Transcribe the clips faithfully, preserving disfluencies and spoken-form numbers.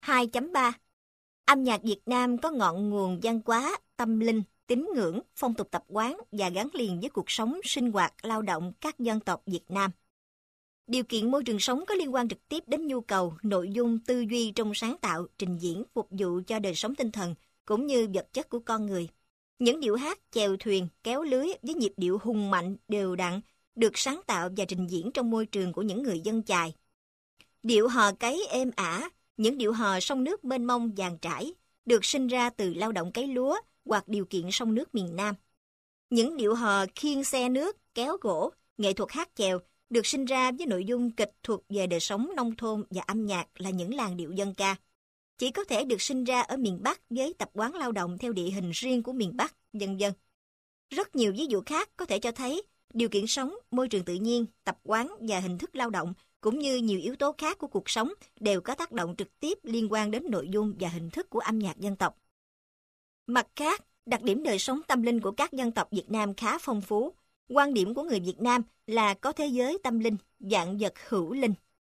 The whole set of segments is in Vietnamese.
hai chấm ba. Âm nhạc Việt Nam có ngọn nguồn văn hóa, tâm linh, tín ngưỡng, phong tục tập quán và gắn liền với cuộc sống, sinh hoạt, lao động các dân tộc Việt Nam. Điều kiện môi trường sống có liên quan trực tiếp đến nhu cầu, nội dung, tư duy trong sáng tạo, trình diễn, phục vụ cho đời sống tinh thần, cũng như vật chất của con người. Những điệu hát, chèo thuyền, kéo lưới với nhịp điệu hùng mạnh, đều đặn, được sáng tạo và trình diễn trong môi trường của những người dân chài. Điệu hò cấy êm ả, những điệu hò sông nước mênh mông dàn trải, được sinh ra từ lao động cấy lúa hoặc điều kiện sông nước miền Nam. Những điệu hò khiêng xe nước, kéo gỗ, nghệ thuật hát chèo, được sinh ra với nội dung kịch thuật về đời sống nông thôn và âm nhạc là những làn điệu dân ca. Chỉ có thể được sinh ra ở miền Bắc với tập quán lao động theo địa hình riêng của miền Bắc, vân vân. Rất nhiều ví dụ khác có thể cho thấy điều kiện sống, môi trường tự nhiên, tập quán và hình thức lao động cũng như nhiều yếu tố khác của cuộc sống đều có tác động trực tiếp liên quan đến nội dung và hình thức của âm nhạc dân tộc. Mặt khác, đặc điểm đời sống tâm linh của các dân tộc Việt Nam khá phong phú. Quan điểm của người Việt Nam là có thế giới tâm linh, vạn vật hữu linh.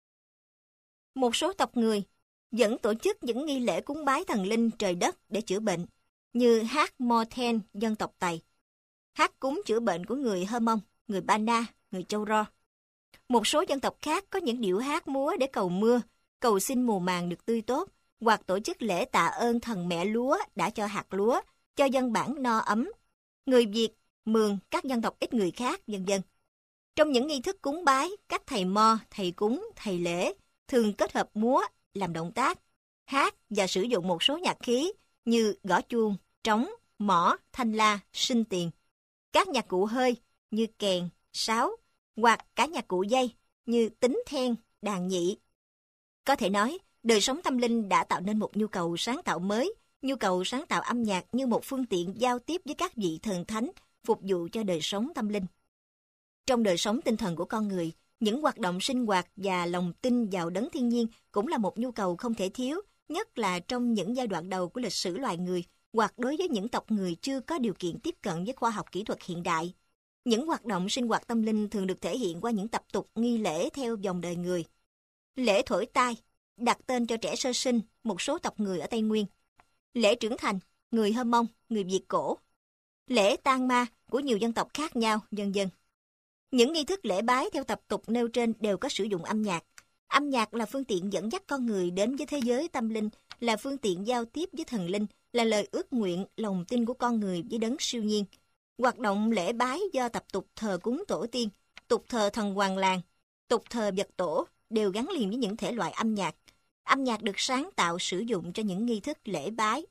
Một số tộc người vẫn tổ chức những nghi lễ cúng bái thần linh trời đất để chữa bệnh, như hát Mo Then dân tộc Tày, hát cúng chữa bệnh của người Hơ Mông, người Ba Na, người Châu Ro. Một số dân tộc khác có những điệu hát múa để cầu mưa, cầu xin mùa màng được tươi tốt, hoặc tổ chức lễ tạ ơn thần mẹ lúa đã cho hạt lúa, cho dân bản no ấm. Người Việt, Mường, các dân tộc ít người khác, vân vân. Trong những nghi thức cúng bái, các thầy mo, thầy cúng, thầy lễ thường kết hợp múa, làm động tác, hát và sử dụng một số nhạc khí như gõ chuông, trống, mõ, thanh la, sinh tiền. Các nhạc cụ hơi như kèn, sáo hoặc cả nhạc cụ dây như tính then, đàn nhị. Có thể nói, đời sống tâm linh đã tạo nên một nhu cầu sáng tạo mới, nhu cầu sáng tạo âm nhạc như một phương tiện giao tiếp với các vị thần thánh, phục vụ cho đời sống tâm linh. Trong đời sống tinh thần của con người, những hoạt động sinh hoạt và lòng tin vào đấng thiên nhiên cũng là một nhu cầu không thể thiếu, nhất là trong những giai đoạn đầu của lịch sử loài người hoặc đối với những tộc người chưa có điều kiện tiếp cận với khoa học kỹ thuật hiện đại. Những hoạt động sinh hoạt tâm linh thường được thể hiện qua những tập tục nghi lễ theo dòng đời người. Lễ thổi tai, đặt tên cho trẻ sơ sinh, một số tộc người ở Tây Nguyên. Lễ trưởng thành, người Hơ Mông, người Việt cổ. Lễ tang ma của nhiều dân tộc khác nhau, vân vân. Những nghi thức lễ bái theo tập tục nêu trên đều có sử dụng âm nhạc. Âm nhạc là phương tiện dẫn dắt con người đến với thế giới tâm linh, là phương tiện giao tiếp với thần linh, là lời ước nguyện, lòng tin của con người với đấng siêu nhiên. Hoạt động lễ bái do tập tục thờ cúng tổ tiên, tục thờ thần hoàng làng, tục thờ vật tổ đều gắn liền với những thể loại âm nhạc. Âm nhạc được sáng tạo sử dụng cho những nghi thức lễ bái.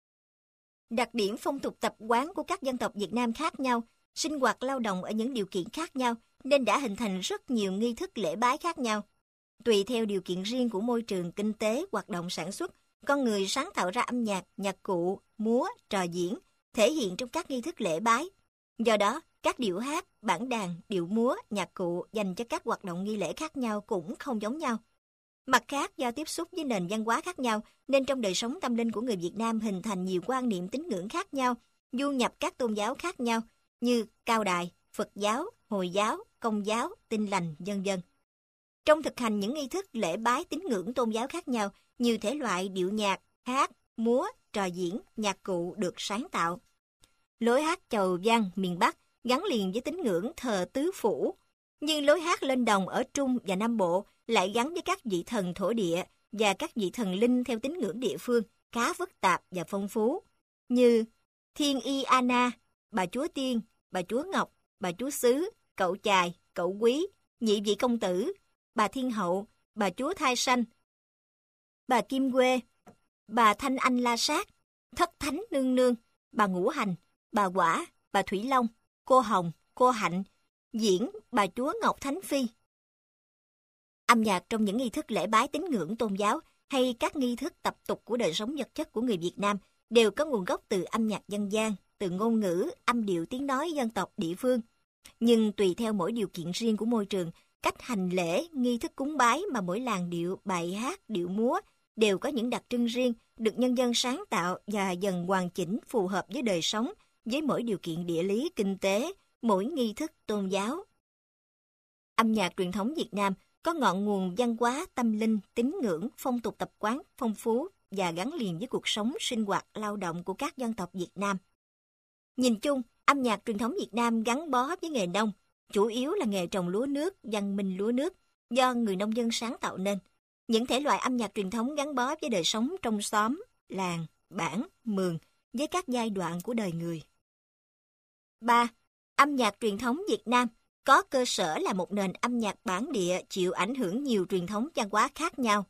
Đặc điểm phong tục tập quán của các dân tộc Việt Nam khác nhau, sinh hoạt lao động ở những điều kiện khác nhau nên đã hình thành rất nhiều nghi thức lễ bái khác nhau. Tùy theo điều kiện riêng của môi trường kinh tế, hoạt động sản xuất, con người sáng tạo ra âm nhạc, nhạc cụ, múa, trò diễn, thể hiện trong các nghi thức lễ bái. Do đó, các điệu hát, bản đàn, điệu múa, nhạc cụ dành cho các hoạt động nghi lễ khác nhau cũng không giống nhau. Mặt khác, do tiếp xúc với nền văn hóa khác nhau, nên trong đời sống tâm linh của người Việt Nam hình thành nhiều quan niệm tín ngưỡng khác nhau, du nhập các tôn giáo khác nhau như Cao Đài, Phật giáo, Hồi giáo, Công giáo, Tin lành, vân vân. Trong thực hành những nghi thức lễ bái tín ngưỡng tôn giáo khác nhau, nhiều thể loại điệu nhạc, hát, múa, trò diễn, nhạc cụ được sáng tạo. Lối hát chầu văn miền Bắc gắn liền với tín ngưỡng thờ tứ phủ, nhưng lối hát lên đồng ở Trung và Nam Bộ lại gắn với các vị thần thổ địa và các vị thần linh theo tín ngưỡng địa phương khá phức tạp và phong phú, như Thiên Y Ana, bà chúa Tiên, bà chúa Ngọc, bà chúa Xứ, cậu Chài, cậu Quý, nhị vị công tử, bà Thiên Hậu, bà chúa Thai Sanh, bà Kim Quê, bà Thanh Anh La Sát, Thất Thánh Nương Nương, bà Ngũ Hành, bà Quả, bà Thủy Long, cô Hồng, cô Hạnh, diễn bà chúa Ngọc Thánh Phi. Âm nhạc trong những nghi thức lễ bái tín ngưỡng tôn giáo hay các nghi thức tập tục của đời sống vật chất của người Việt Nam đều có nguồn gốc từ âm nhạc dân gian, từ ngôn ngữ, âm điệu tiếng nói dân tộc địa phương. Nhưng tùy theo mỗi điều kiện riêng của môi trường, cách hành lễ, nghi thức cúng bái mà mỗi làn điệu, bài hát, điệu múa đều có những đặc trưng riêng, được nhân dân sáng tạo và dần hoàn chỉnh phù hợp với đời sống, với mỗi điều kiện địa lý, kinh tế, mỗi nghi thức tôn giáo. Âm nhạc truyền thống Việt Nam có ngọn nguồn văn hóa, tâm linh, tín ngưỡng, phong tục tập quán phong phú và gắn liền với cuộc sống, sinh hoạt, lao động của các dân tộc Việt Nam. Nhìn chung, âm nhạc truyền thống Việt Nam gắn bó với nghề nông, chủ yếu là nghề trồng lúa nước, văn minh lúa nước, do người nông dân sáng tạo nên. Những thể loại âm nhạc truyền thống gắn bó với đời sống trong xóm, làng, bản, mường, với các giai đoạn của đời người. ba. Âm nhạc truyền thống Việt Nam có cơ sở là một nền âm nhạc bản địa chịu ảnh hưởng nhiều truyền thống văn hóa khác nhau.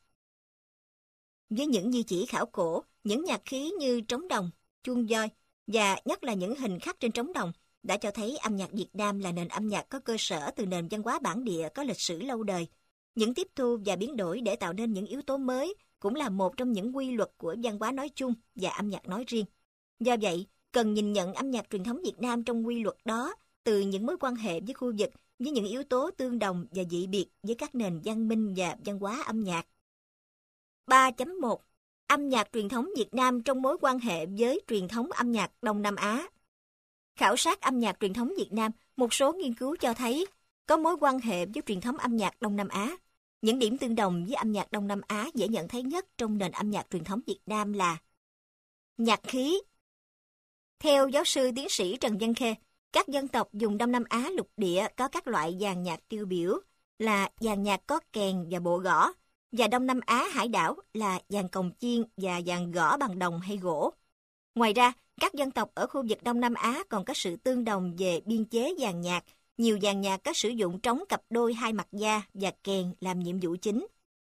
Với những di chỉ khảo cổ, những nhạc khí như trống đồng, chuông voi và nhất là những hình khắc trên trống đồng đã cho thấy âm nhạc Việt Nam là nền âm nhạc có cơ sở từ nền văn hóa bản địa có lịch sử lâu đời. Những tiếp thu và biến đổi để tạo nên những yếu tố mới cũng là một trong những quy luật của văn hóa nói chung và âm nhạc nói riêng. Do vậy, cần nhìn nhận âm nhạc truyền thống Việt Nam trong quy luật đó từ những mối quan hệ với khu vực, với những yếu tố tương đồng và dị biệt với các nền văn minh và văn hóa âm nhạc. ba chấm một. Âm nhạc truyền thống Việt Nam trong mối quan hệ với truyền thống âm nhạc Đông Nam Á. Khảo sát âm nhạc truyền thống Việt Nam, một số nghiên cứu cho thấy có mối quan hệ với truyền thống âm nhạc Đông Nam Á. Những điểm tương đồng với âm nhạc Đông Nam Á dễ nhận thấy nhất trong nền âm nhạc truyền thống Việt Nam là nhạc khí. Theo giáo sư tiến sĩ Trần Văn Khê, các dân tộc vùng Đông Nam Á lục địa có các loại dàn nhạc tiêu biểu là dàn nhạc có kèn và bộ gõ, và Đông Nam Á hải đảo là dàn cồng chiên và dàn gõ bằng đồng hay gỗ. Ngoài ra, các dân tộc ở khu vực Đông Nam Á còn có sự tương đồng về biên chế dàn nhạc. Nhiều dàn nhạc có sử dụng trống cặp đôi hai mặt da và kèn làm nhiệm vụ chính.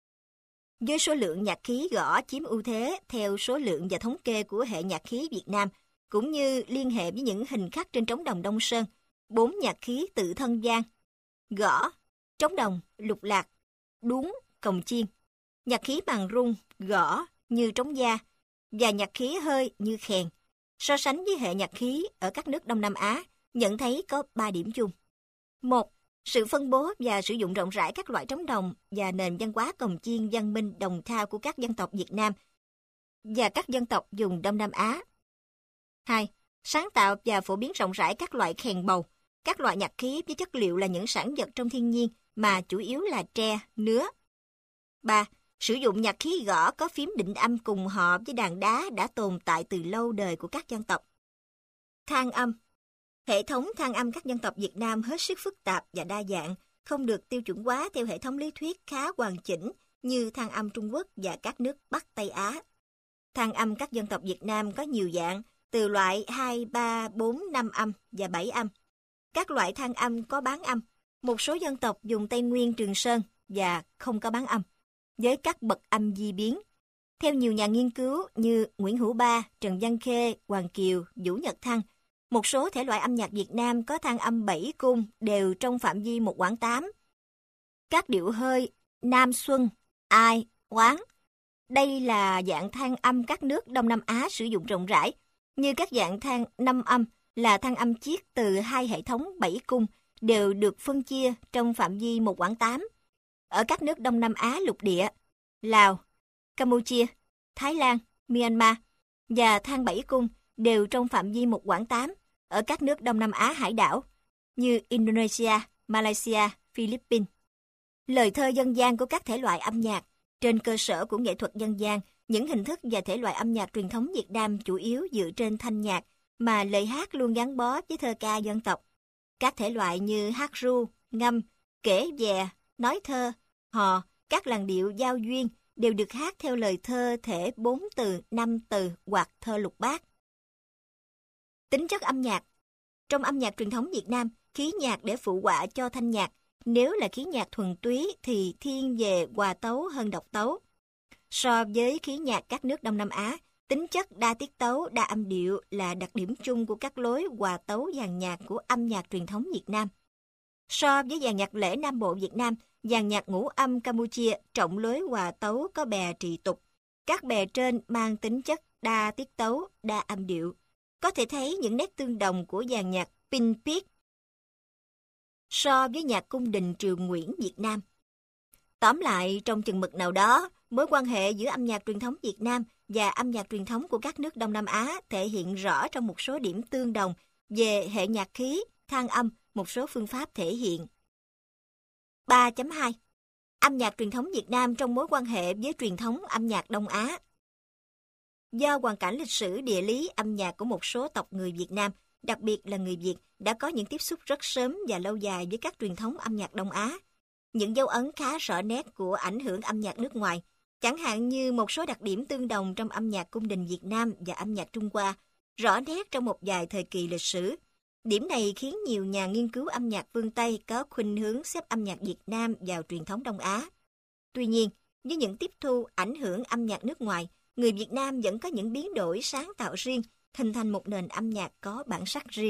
Với số lượng nhạc khí gõ chiếm ưu thế theo số lượng và thống kê của hệ nhạc khí Việt Nam, cũng như liên hệ với những hình khắc trên trống đồng Đông Sơn, bốn nhạc khí tự thân vang: gõ, trống đồng, lục lạc, đuống, cồng chiên, nhạc khí bằng rung, gõ như trống da, và nhạc khí hơi như khèn. So sánh với hệ nhạc khí ở các nước Đông Nam Á, nhận thấy có ba điểm chung. Một, sự phân bố và sử dụng rộng rãi các loại trống đồng và nền văn hóa cồng chiên văn minh đồng thao của các dân tộc Việt Nam và các dân tộc vùng Đông Nam Á. Hai, sáng tạo và phổ biến rộng rãi các loại kèn bầu, các loại nhạc khí với chất liệu là những sản vật trong thiên nhiên mà chủ yếu là tre, nứa. Ba, sử dụng nhạc khí gõ có phím định âm cùng họ với đàn đá đã tồn tại từ lâu đời của các dân tộc. Thang âm. Hệ thống thang âm các dân tộc Việt Nam hết sức phức tạp và đa dạng, không được tiêu chuẩn hóa theo hệ thống lý thuyết khá hoàn chỉnh như thang âm Trung Quốc và các nước Bắc Tây Á. Thang âm các dân tộc Việt Nam có nhiều dạng, từ loại hai, ba, bốn, năm âm và bảy âm. Các loại thang âm có bán âm, một số dân tộc dùng Tây Nguyên, Trường Sơn và không có bán âm, với các bậc âm di biến. Theo nhiều nhà nghiên cứu như Nguyễn Hữu Ba, Trần Văn Khê, Hoàng Kiều, Vũ Nhật Thăng, một số thể loại âm nhạc Việt Nam có thang âm bảy cung đều trong phạm vi một quãng tám. Các điệu hơi, nam xuân, ai, oán. Đây là dạng thang âm các nước Đông Nam Á sử dụng rộng rãi, như các dạng thang năm âm là thang âm chiết từ hai hệ thống bảy cung đều được phân chia trong phạm vi một quãng tám. Ở các nước Đông Nam Á lục địa, Lào, Campuchia, Thái Lan, Myanmar và thang bảy cung đều trong phạm vi một quãng tám ở các nước Đông Nam Á hải đảo như Indonesia, Malaysia, Philippines. Lời thơ dân gian của các thể loại âm nhạc. Trên cơ sở của nghệ thuật dân gian, những hình thức và thể loại âm nhạc truyền thống Việt Nam chủ yếu dựa trên thanh nhạc mà lời hát luôn gắn bó với thơ ca dân tộc. Các thể loại như hát ru, ngâm, kể vè, nói thơ, hò, các làn điệu giao duyên đều được hát theo lời thơ thể bốn từ, năm từ hoặc thơ lục bát. Tính chất âm nhạc. Trong âm nhạc truyền thống Việt Nam, khí nhạc để phụ họa cho thanh nhạc. Nếu là khí nhạc thuần túy thì thiên về hòa tấu hơn độc tấu. So với khí nhạc các nước Đông Nam Á, tính chất đa tiết tấu, đa âm điệu là đặc điểm chung của các lối hòa tấu dàn nhạc của âm nhạc truyền thống Việt Nam. So với dàn nhạc lễ Nam Bộ Việt Nam, dàn nhạc ngũ âm Campuchia trọng lối hòa tấu có bè trì tục. Các bè trên mang tính chất đa tiết tấu, đa âm điệu. Có thể thấy những nét tương đồng của dàn nhạc Pin Piết so với nhạc cung đình Triều Nguyễn Việt Nam. Tóm lại, trong chừng mực nào đó, mối quan hệ giữa âm nhạc truyền thống Việt Nam và âm nhạc truyền thống của các nước Đông Nam Á thể hiện rõ trong một số điểm tương đồng về hệ nhạc khí, thang âm, một số phương pháp thể hiện. ba chấm hai Âm nhạc truyền thống Việt Nam trong mối quan hệ với truyền thống âm nhạc Đông Á. Do hoàn cảnh lịch sử địa lý âm nhạc của một số tộc người Việt Nam, đặc biệt là người Việt, đã có những tiếp xúc rất sớm và lâu dài với các truyền thống âm nhạc Đông Á. Những dấu ấn khá rõ nét của ảnh hưởng âm nhạc nước ngoài, chẳng hạn như một số đặc điểm tương đồng trong âm nhạc cung đình Việt Nam và âm nhạc Trung Hoa, rõ nét trong một vài thời kỳ lịch sử. Điểm này khiến nhiều nhà nghiên cứu âm nhạc phương Tây có khuynh hướng xếp âm nhạc Việt Nam vào truyền thống Đông Á. Tuy nhiên, với những tiếp thu ảnh hưởng âm nhạc nước ngoài, người Việt Nam vẫn có những biến đổi sáng tạo riêng, hình thành một nền âm nhạc có bản sắc riêng.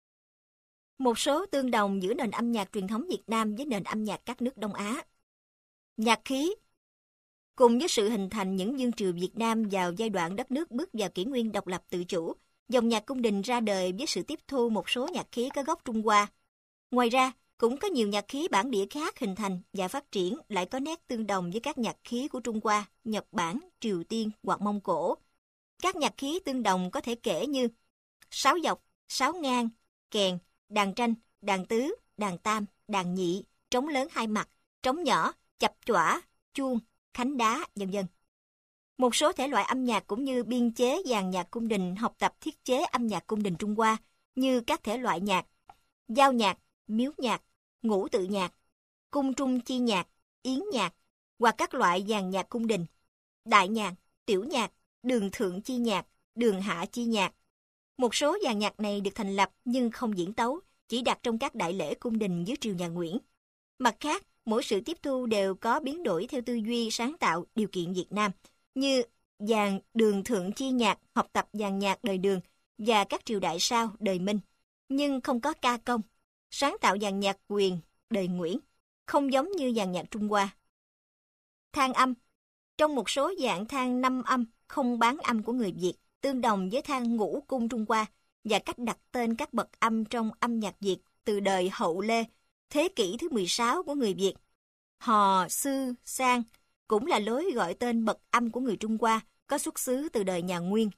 Một số tương đồng giữa nền âm nhạc truyền thống Việt Nam với nền âm nhạc các nước Đông Á. Nhạc khí. Cùng với sự hình thành những vương triều Việt Nam vào giai đoạn đất nước bước vào kỷ nguyên độc lập tự chủ, dòng nhạc cung đình ra đời với sự tiếp thu một số nhạc khí có gốc Trung Hoa. Ngoài ra, cũng có nhiều nhạc khí bản địa khác hình thành và phát triển lại có nét tương đồng với các nhạc khí của Trung Hoa, Nhật Bản, Triều Tiên hoặc Mông Cổ. Các nhạc khí tương đồng có thể kể như sáo dọc, sáo ngang, kèn, đàn tranh, đàn tứ, đàn tam, đàn nhị, trống lớn hai mặt, trống nhỏ, chập chỏa, chuông, khánh đá, vân vân. Một số thể loại âm nhạc cũng như biên chế dàn nhạc cung đình học tập thiết chế âm nhạc cung đình Trung Hoa như các thể loại nhạc, giao nhạc, miếu nhạc, ngũ tự nhạc, cung trung chi nhạc, yến nhạc hoặc các loại dàn nhạc cung đình, đại nhạc, tiểu nhạc, đường thượng chi nhạc, đường hạ chi nhạc. Một số dàn nhạc này được thành lập nhưng không diễn tấu, chỉ đặt trong các đại lễ cung đình dưới triều nhà Nguyễn. Mặt khác, mỗi sự tiếp thu đều có biến đổi theo tư duy sáng tạo điều kiện Việt Nam, như dàn đường thượng chi nhạc học tập dàn nhạc đời Đường và các triều đại sau đời Minh, nhưng không có ca công, sáng tạo dàn nhạc Quyền đời Nguyễn, không giống như dàn nhạc Trung Hoa. Than âm. Trong một số dạng than năm âm không bán âm của người Việt, tương đồng với than ngũ cung Trung Hoa và cách đặt tên các bậc âm trong âm nhạc Việt từ đời Hậu Lê, thế kỷ thứ mười sáu của người Việt. Hò, sư, sang cũng là lối gọi tên bậc âm của người Trung Hoa, có xuất xứ từ đời nhà Nguyên.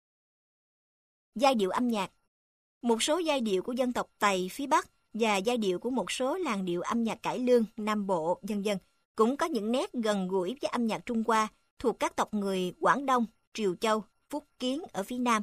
Giai điệu âm nhạc. Một số giai điệu của dân tộc Tày phía Bắc và giai điệu của một số làn điệu âm nhạc cải lương Nam Bộ, vân vân cũng có những nét gần gũi với âm nhạc Trung Hoa thuộc các tộc người Quảng Đông, Triều Châu, Phúc Kiến ở phía Nam.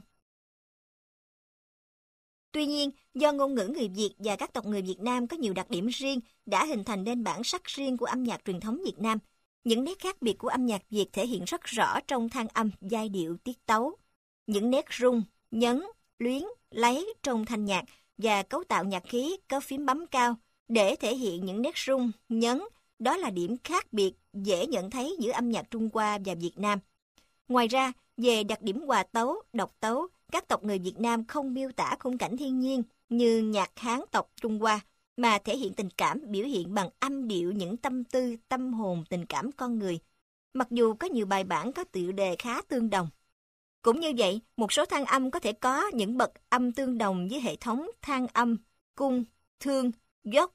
Tuy nhiên, do ngôn ngữ người Việt và các tộc người Việt Nam có nhiều đặc điểm riêng đã hình thành nên bản sắc riêng của âm nhạc truyền thống Việt Nam. Những nét khác biệt của âm nhạc Việt thể hiện rất rõ trong than âm, giai điệu, tiết tấu. Những nét rung, nhấn, luyến, lấy trong thanh nhạc và cấu tạo nhạc khí có phím bấm cao để thể hiện những nét rung, nhấn, đó là điểm khác biệt dễ nhận thấy giữa âm nhạc Trung Hoa và Việt Nam. Ngoài ra, về đặc điểm hòa tấu, độc tấu, các tộc người Việt Nam không miêu tả khung cảnh thiên nhiên như nhạc Hán tộc Trung Hoa, mà thể hiện tình cảm biểu hiện bằng âm điệu những tâm tư, tâm hồn, tình cảm con người. Mặc dù có nhiều bài bản có tựa đề khá tương đồng. Cũng như vậy, một số than âm có thể có những bậc âm tương đồng với hệ thống than âm, cung, thương, dốc,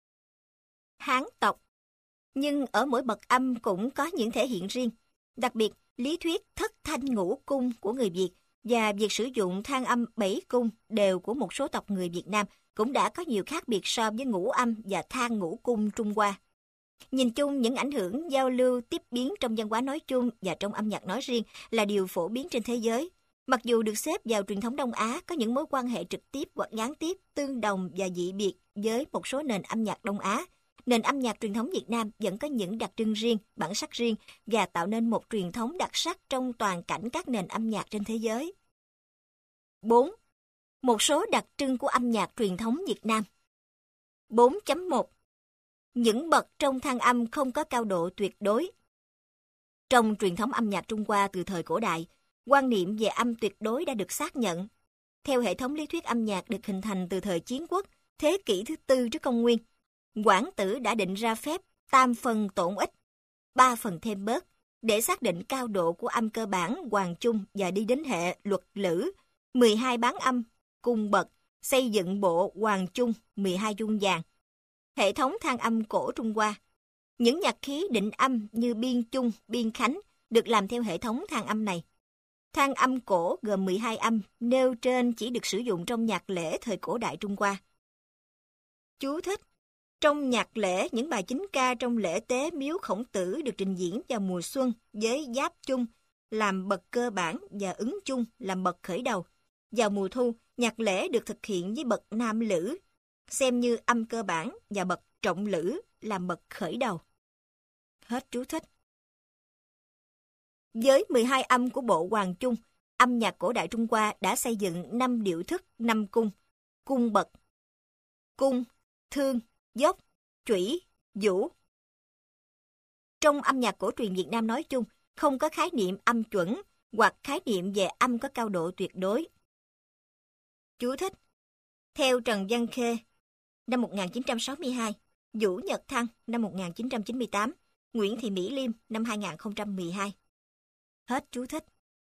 Hán tộc. Nhưng ở mỗi bậc âm cũng có những thể hiện riêng. Đặc biệt, lý thuyết thất thanh ngũ cung của người Việt và việc sử dụng than âm bảy cung đều của một số tộc người Việt Nam cũng đã có nhiều khác biệt so với ngũ âm và than ngũ cung Trung Hoa. Nhìn chung, những ảnh hưởng giao lưu tiếp biến trong văn hóa nói chung và trong âm nhạc nói riêng là điều phổ biến trên thế giới. Mặc dù được xếp vào truyền thống Đông Á, có những mối quan hệ trực tiếp hoặc gián tiếp, tương đồng và dị biệt với một số nền âm nhạc Đông Á, nền âm nhạc truyền thống Việt Nam vẫn có những đặc trưng riêng, bản sắc riêng và tạo nên một truyền thống đặc sắc trong toàn cảnh các nền âm nhạc trên thế giới. bốn. Một số đặc trưng của âm nhạc truyền thống Việt Nam. bốn chấm một. Những bậc trong than âm không có cao độ tuyệt đối. Trong truyền thống âm nhạc Trung Hoa từ thời cổ đại, quan niệm về âm tuyệt đối đã được xác nhận. Theo hệ thống lý thuyết âm nhạc được hình thành từ thời Chiến Quốc, thế kỷ thứ tư trước công nguyên, Quảng Tử đã định ra phép tam phần tổn ít, ba phần thêm bớt, để xác định cao độ của âm cơ bản hoàng chung và đi đến hệ luật lữ, mười hai bán âm, cung bậc, xây dựng bộ hoàng chung, mười hai dung vàng. Hệ thống than âm cổ Trung Hoa. Những nhạc khí định âm như biên chung, biên khánh được làm theo hệ thống than âm này. Than âm cổ gồm mười hai âm, nêu trên chỉ được sử dụng trong nhạc lễ thời cổ đại Trung Hoa. Chú thích: Trong nhạc lễ, những bài chính ca trong lễ tế miếu Khổng Tử được trình diễn vào mùa xuân với giáp chung làm bậc cơ bản và ứng chung làm bậc khởi đầu. Vào mùa thu, nhạc lễ được thực hiện với bậc nam lữ, xem như âm cơ bản, và bậc trọng lữ làm bậc khởi đầu. Hết chú thích. Với mười hai âm của bộ Hoàng Chung, âm nhạc cổ đại Trung Hoa đã xây dựng năm điệu thức, năm cung, cung bậc, cung, thương, dốc, chủy, vũ. Trong âm nhạc cổ truyền Việt Nam nói chung, không có khái niệm âm chuẩn hoặc khái niệm về âm có cao độ tuyệt đối. Chú thích. Theo Trần Văn Khê, năm một nghìn chín trăm sáu mươi hai, Vũ Nhật Thăng, năm một nghìn chín trăm chín mươi tám, Nguyễn Thị Mỹ Liêm, năm hai nghìn không trăm mười hai. Hết chú thích.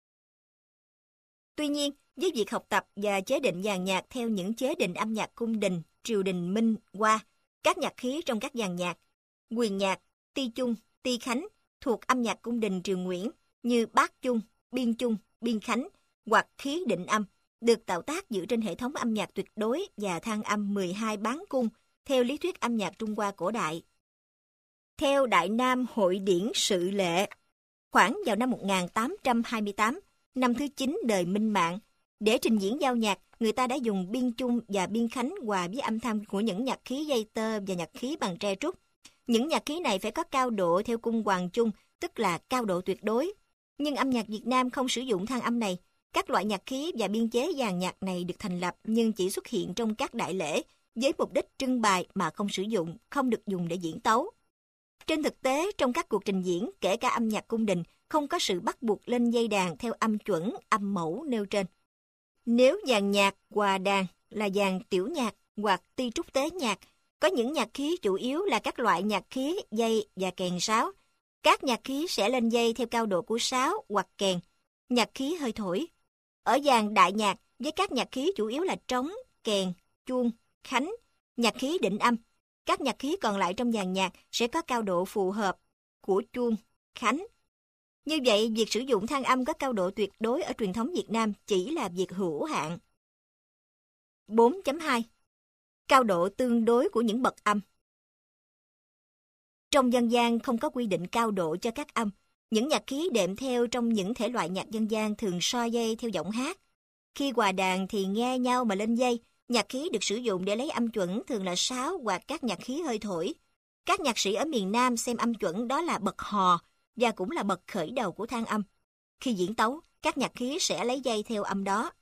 Tuy nhiên, với việc học tập và chế định dàn nhạc theo những chế định âm nhạc cung đình, triều đình Minh, Hoa, các nhạc khí trong các dàn nhạc, quyền nhạc, ti chung, ti khánh thuộc âm nhạc cung đình triều Nguyễn như bát chung, biên chung, biên khánh hoặc khí định âm được tạo tác dựa trên hệ thống âm nhạc tuyệt đối và thang âm mười hai bán cung theo lý thuyết âm nhạc Trung Hoa cổ đại. Theo Đại Nam Hội Điển Sự Lệ, khoảng vào năm một nghìn tám trăm hai mươi tám, năm thứ chín đời Minh Mạng, để trình diễn giao nhạc, người ta đã dùng biên chung và biên khánh hòa với âm thanh của những nhạc khí dây tơ và nhạc khí bằng tre trúc. Những nhạc khí này phải có cao độ theo cung Hoàng Chung, tức là cao độ tuyệt đối. Nhưng âm nhạc Việt Nam không sử dụng thang âm này. Các loại nhạc khí và biên chế dàn nhạc này được thành lập nhưng chỉ xuất hiện trong các đại lễ với mục đích trưng bày mà không sử dụng, không được dùng để diễn tấu. Trên thực tế, trong các cuộc trình diễn, kể cả âm nhạc cung đình, không có sự bắt buộc lên dây đàn theo âm chuẩn, âm mẫu nêu trên. Nếu dàn nhạc hòa đàn là dàn tiểu nhạc hoặc ti trúc tế nhạc, có những nhạc khí chủ yếu là các loại nhạc khí, dây và kèn sáo. Các nhạc khí sẽ lên dây theo cao độ của sáo hoặc kèn, nhạc khí hơi thổi. Ở dàn đại nhạc, với các nhạc khí chủ yếu là trống, kèn, chuông, khánh, nhạc khí định âm, các nhạc khí còn lại trong dàn nhạc sẽ có cao độ phù hợp của chuông, khánh. Như vậy, việc sử dụng thang âm có cao độ tuyệt đối ở truyền thống Việt Nam chỉ là việc hữu hạn. bốn chấm hai. Cao độ tương đối của những bậc âm. Trong dân gian không có quy định cao độ cho các âm. Những nhạc khí đệm theo trong những thể loại nhạc dân gian thường so dây theo giọng hát. Khi hòa đàn thì nghe nhau mà lên dây, nhạc khí được sử dụng để lấy âm chuẩn thường là sáo hoặc các nhạc khí hơi thổi. Các nhạc sĩ ở miền Nam xem âm chuẩn đó là bậc hò và cũng là bậc khởi đầu của thang âm. Khi diễn tấu, các nhạc khí sẽ lấy dây theo âm đó.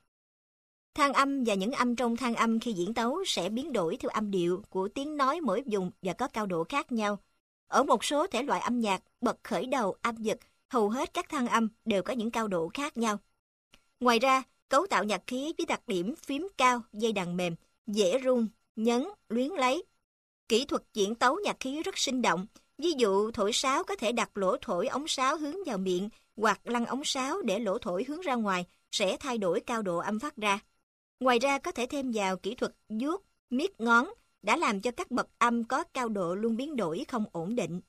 Thang âm và những âm trong thang âm khi diễn tấu sẽ biến đổi theo âm điệu của tiếng nói mỗi vùng và có cao độ khác nhau. Ở một số thể loại âm nhạc, bậc khởi đầu, âm dực, hầu hết các thang âm đều có những cao độ khác nhau. Ngoài ra, cấu tạo nhạc khí với đặc điểm phím cao, dây đàn mềm, dễ rung, nhấn, luyến lấy. Kỹ thuật diễn tấu nhạc khí rất sinh động. Ví dụ, thổi sáo có thể đặt lỗ thổi ống sáo hướng vào miệng hoặc lăn ống sáo để lỗ thổi hướng ra ngoài sẽ thay đổi cao độ âm phát ra. Ngoài ra có thể thêm vào kỹ thuật vuốt, miết ngón đã làm cho các bậc âm có cao độ luôn biến đổi không ổn định.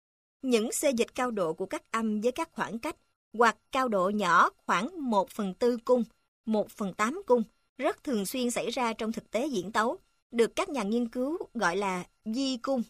Những xê dịch cao độ của các âm với các khoảng cách hoặc cao độ nhỏ khoảng một phần tư cung, một phần tám cung rất thường xuyên xảy ra trong thực tế diễn tấu, được các nhà nghiên cứu gọi là di cung.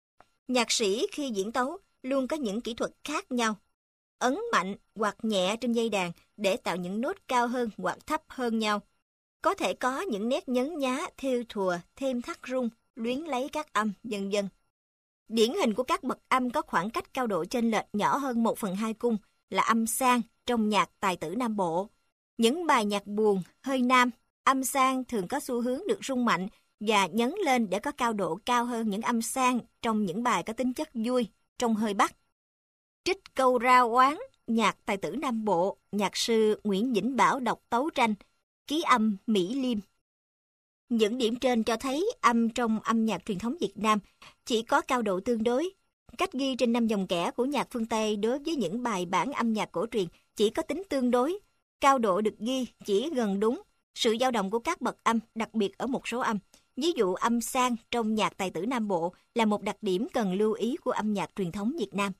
Nhạc sĩ khi diễn tấu luôn có những kỹ thuật khác nhau, ấn mạnh hoặc nhẹ trên dây đàn để tạo những nốt cao hơn hoặc thấp hơn nhau. Có thể có những nét nhấn nhá, thêu thùa, thêm thắt rung, luyến lấy các âm, vân vân. Điển hình của các bậc âm có khoảng cách cao độ chênh lệch nhỏ hơn một phần hai cung là âm sang trong nhạc tài tử Nam Bộ. Những bài nhạc buồn, hơi nam, âm sang thường có xu hướng được rung mạnh và nhấn lên để có cao độ cao hơn những âm sang trong những bài có tính chất vui, trong hơi Bắc. Trích câu Rao Oán, nhạc tài tử Nam Bộ, nhạc sư Nguyễn Vĩnh Bảo đọc tấu tranh, ký âm Mỹ Liêm. Những điểm trên cho thấy âm trong âm nhạc truyền thống Việt Nam chỉ có cao độ tương đối. Cách ghi trên năm dòng kẻ của nhạc phương Tây đối với những bài bản âm nhạc cổ truyền chỉ có tính tương đối. Cao độ được ghi chỉ gần đúng. Sự dao động của các bậc âm, đặc biệt ở một số âm. Ví dụ âm sang trong nhạc tài tử Nam Bộ là một đặc điểm cần lưu ý của âm nhạc truyền thống Việt Nam.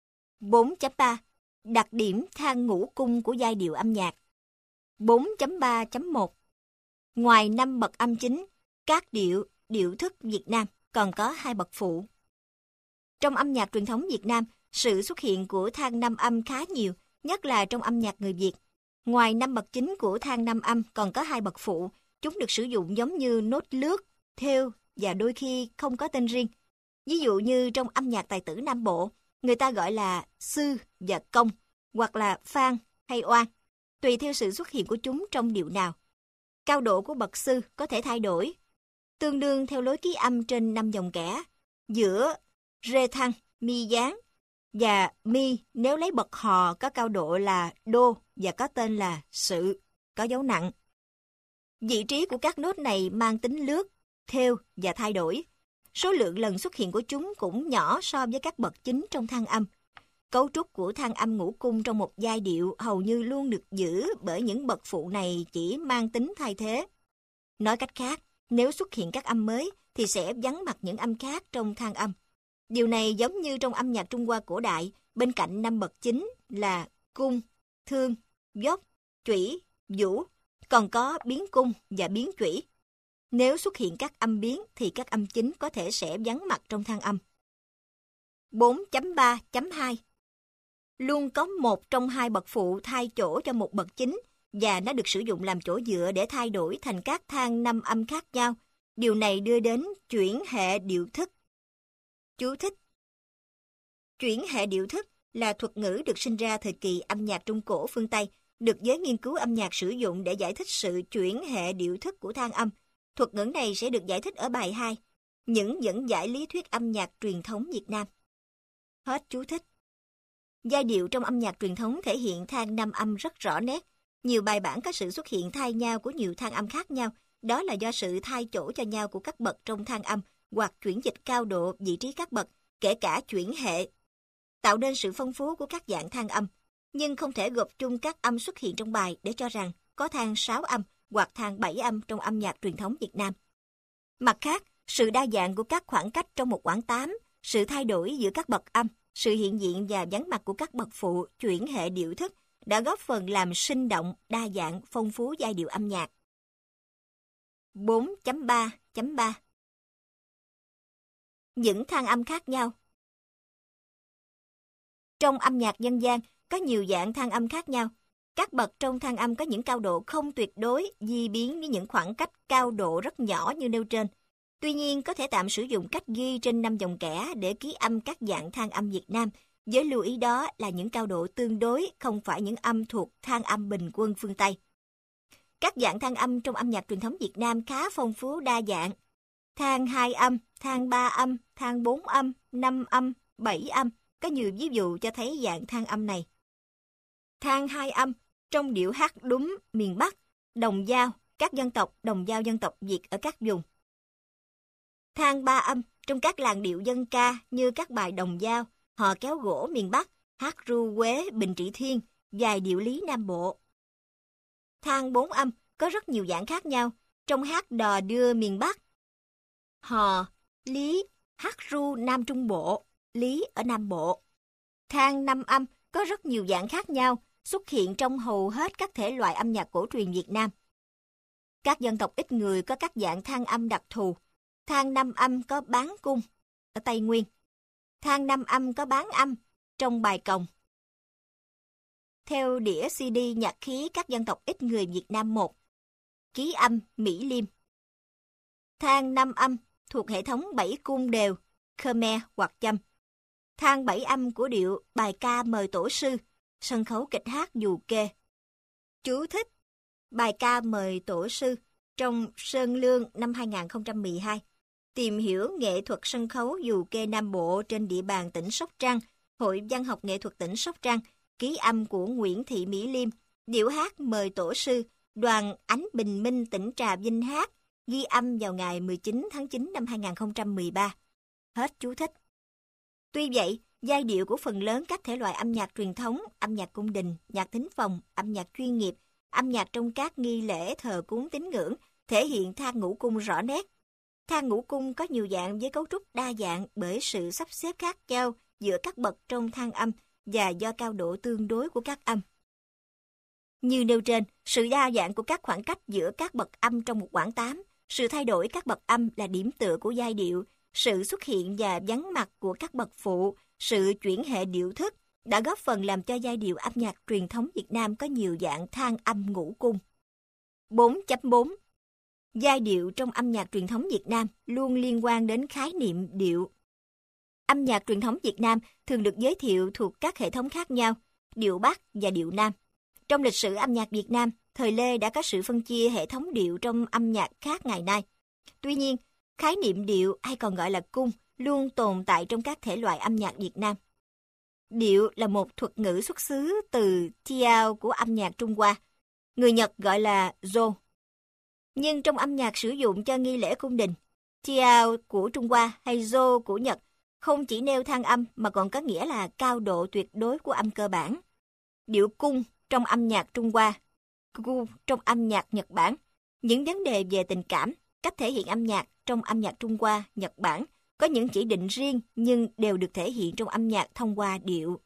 bốn chấm ba. Đặc điểm thang ngũ cung của giai điệu âm nhạc. bốn chấm ba chấm một. Ngoài năm bậc âm chính, các điệu, điệu thức Việt Nam còn có hai bậc phụ. Trong âm nhạc truyền thống Việt Nam, sự xuất hiện của thang năm âm khá nhiều, nhất là trong âm nhạc người Việt. Ngoài năm bậc chính của thang năm âm còn có hai bậc phụ, chúng được sử dụng giống như nốt lướt, thêu và đôi khi không có tên riêng. Ví dụ như trong âm nhạc tài tử Nam Bộ, người ta gọi là sư và công, hoặc là phan hay oan, tùy theo sự xuất hiện của chúng trong điệu nào. Cao độ của bậc sư có thể thay đổi, tương đương theo lối ký âm trên năm dòng kẻ, giữa rê thăng, mi gián, và mi nếu lấy bậc hò có cao độ là đô và có tên là sự, có dấu nặng. Vị trí của các nốt này mang tính lướt, thêu và thay đổi. Số lượng lần xuất hiện của chúng cũng nhỏ so với các bậc chính trong thang âm. Cấu trúc của thang âm ngũ cung trong một giai điệu hầu như luôn được giữ bởi những bậc phụ này chỉ mang tính thay thế. Nói cách khác, nếu xuất hiện các âm mới thì sẽ vắng mặt những âm khác trong thang âm. Điều này giống như trong âm nhạc Trung Hoa cổ đại, bên cạnh năm bậc chính là cung, thương, dốc, chủy, vũ, còn có biến cung và biến chủy. Nếu xuất hiện các âm biến thì các âm chính có thể sẽ vắng mặt trong thang âm. bốn chấm ba chấm hai Luôn có một trong hai bậc phụ thay chỗ cho một bậc chính và nó được sử dụng làm chỗ dựa để thay đổi thành các thang năm âm khác nhau. Điều này đưa đến chuyển hệ điệu thức. Chú thích: Chuyển hệ điệu thức là thuật ngữ được sinh ra thời kỳ âm nhạc Trung Cổ phương Tây, được giới nghiên cứu âm nhạc sử dụng để giải thích sự chuyển hệ điệu thức của thang âm. Thuật ngữ này sẽ được giải thích ở bài hai, những dẫn giải lý thuyết âm nhạc truyền thống Việt Nam. Hết chú thích. Giai điệu trong âm nhạc truyền thống thể hiện thang năm âm rất rõ nét. Nhiều bài bản có sự xuất hiện thay nhau của nhiều thang âm khác nhau. Đó là do sự thay chỗ cho nhau của các bậc trong thang âm hoặc chuyển dịch cao độ vị trí các bậc, kể cả chuyển hệ, tạo nên sự phong phú của các dạng thang âm. Nhưng không thể gộp chung các âm xuất hiện trong bài để cho rằng có thang sáu âm hoặc thang bảy âm trong âm nhạc truyền thống Việt Nam. Mặt khác, sự đa dạng của các khoảng cách trong một quãng tám, sự thay đổi giữa các bậc âm, sự hiện diện và vắng mặt của các bậc phụ chuyển hệ điệu thức đã góp phần làm sinh động, đa dạng, phong phú giai điệu âm nhạc. bốn chấm ba chấm ba Những thang âm khác nhau. Trong âm nhạc dân gian, có nhiều dạng thang âm khác nhau. Các bậc trong thang âm có những cao độ không tuyệt đối, di biến với những khoảng cách cao độ rất nhỏ như nêu trên. Tuy nhiên, có thể tạm sử dụng cách ghi trên năm dòng kẻ để ký âm các dạng thang âm Việt Nam, với lưu ý đó là những cao độ tương đối, không phải những âm thuộc thang âm bình quân phương Tây. Các dạng thang âm trong âm nhạc truyền thống Việt Nam khá phong phú đa dạng. Thang hai âm, thang ba âm, thang bốn âm, năm âm, bảy âm, có nhiều ví dụ cho thấy dạng thang âm này. Thang hai âm, trong điệu hát đúng miền Bắc, đồng dao, các dân tộc đồng dao dân tộc Việt ở các vùng. Thang ba âm, trong các làn điệu dân ca như các bài đồng dao, hò kéo gỗ miền Bắc, hát ru Quế, Bình Trị Thiên, vài điệu lý Nam Bộ. Thang bốn âm có rất nhiều dạng khác nhau, trong hát đò đưa miền Bắc, hò, lý, hát ru Nam Trung Bộ, lý ở Nam Bộ. Thang năm âm có rất nhiều dạng khác nhau, xuất hiện trong hầu hết các thể loại âm nhạc cổ truyền Việt Nam. Các dân tộc ít người có các dạng thang âm đặc thù. Thang năm âm có bán cung ở Tây Nguyên. Thang năm âm có bán âm trong bài cồng. Theo đĩa xê đê nhạc khí các dân tộc ít người Việt Nam một, ký âm Mỹ Liêm. Thang năm âm thuộc hệ thống bảy cung đều, Khmer hoặc Chăm. Thang bảy âm của điệu bài ca mời tổ sư, sân khấu kịch hát dù kê. Chú thích: bài ca mời tổ sư trong Sơn Lương năm hai không một hai. Tìm hiểu nghệ thuật sân khấu dù kê Nam Bộ trên địa bàn tỉnh Sóc Trăng, Hội Văn học nghệ thuật tỉnh Sóc Trăng, ký âm của Nguyễn Thị Mỹ Liêm, điệu hát mời tổ sư, đoàn Ánh Bình Minh tỉnh Trà Vinh hát, ghi âm vào ngày mười chín tháng chín năm hai không một ba. Hết chú thích. Tuy vậy, giai điệu của phần lớn các thể loại âm nhạc truyền thống, âm nhạc cung đình, nhạc thính phòng, âm nhạc chuyên nghiệp, âm nhạc trong các nghi lễ thờ cúng tín ngưỡng thể hiện thang ngũ cung rõ nét. Thang ngũ cung có nhiều dạng với cấu trúc đa dạng bởi sự sắp xếp khác nhau giữa các bậc trong thang âm và do cao độ tương đối của các âm. Như nêu trên, sự đa dạng của các khoảng cách giữa các bậc âm trong một quãng tám, sự thay đổi các bậc âm là điểm tựa của giai điệu, sự xuất hiện và vắng mặt của các bậc phụ, sự chuyển hệ điệu thức đã góp phần làm cho giai điệu âm nhạc truyền thống Việt Nam có nhiều dạng than âm ngũ cung. bốn chấm bốn Giai điệu trong âm nhạc truyền thống Việt Nam luôn liên quan đến khái niệm điệu. Âm nhạc truyền thống Việt Nam thường được giới thiệu thuộc các hệ thống khác nhau, điệu Bắc và điệu Nam. Trong lịch sử âm nhạc Việt Nam, thời Lê đã có sự phân chia hệ thống điệu trong âm nhạc khác ngày nay. Tuy nhiên, khái niệm điệu hay còn gọi là cung luôn tồn tại trong các thể loại âm nhạc Việt Nam. Điệu là một thuật ngữ xuất xứ từ Tiao của âm nhạc Trung Hoa, người Nhật gọi là Zo. Nhưng trong âm nhạc sử dụng cho nghi lễ cung đình, Tiao của Trung Hoa hay Zo của Nhật không chỉ nêu than âm mà còn có nghĩa là cao độ tuyệt đối của âm cơ bản. Điệu cung trong âm nhạc Trung Hoa, gu trong âm nhạc Nhật Bản, những vấn đề về tình cảm, cách thể hiện âm nhạc trong âm nhạc Trung Hoa, Nhật Bản có những chỉ định riêng nhưng đều được thể hiện trong âm nhạc thông qua điệu.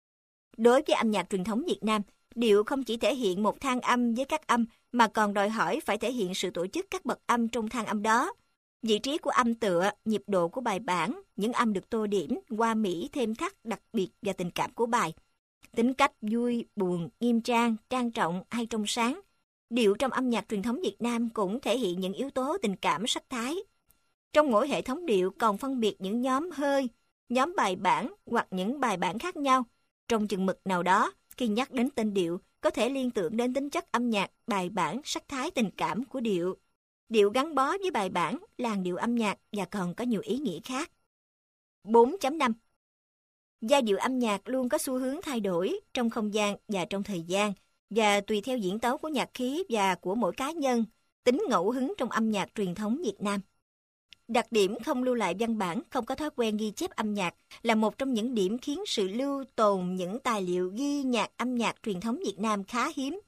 Đối với âm nhạc truyền thống Việt Nam, điệu không chỉ thể hiện một than âm với các âm mà còn đòi hỏi phải thể hiện sự tổ chức các bậc âm trong than âm đó. Vị trí của âm tựa, nhịp độ của bài bản, những âm được tô điểm, hoa mỹ, thêm thắt, đặc biệt và tình cảm của bài. Tính cách vui, buồn, nghiêm trang, trang trọng hay trong sáng. Điệu trong âm nhạc truyền thống Việt Nam cũng thể hiện những yếu tố tình cảm sắc thái. Trong mỗi hệ thống điệu còn phân biệt những nhóm hơi, nhóm bài bản hoặc những bài bản khác nhau. Trong chừng mực nào đó, khi nhắc đến tên điệu, có thể liên tưởng đến tính chất âm nhạc, bài bản, sắc thái tình cảm của điệu. Điệu gắn bó với bài bản, làn điệu âm nhạc và còn có nhiều ý nghĩa khác. bốn chấm năm Giai điệu âm nhạc luôn có xu hướng thay đổi trong không gian và trong thời gian, và tùy theo diễn tấu của nhạc khí và của mỗi cá nhân, tính ngẫu hứng trong âm nhạc truyền thống Việt Nam. Đặc điểm không lưu lại văn bản, không có thói quen ghi chép âm nhạc là một trong những điểm khiến sự lưu tồn những tài liệu ghi nhạc âm nhạc truyền thống Việt Nam khá hiếm.